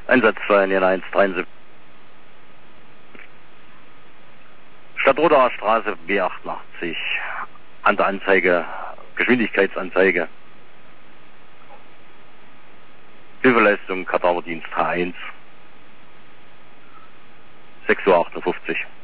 Einsatzfall in 173. Stadtrodaer Straße B88. An der Anzeige, Geschwindigkeitsanzeige. Hilfeleistung Kadaverdienst H1. 6:58 Uhr.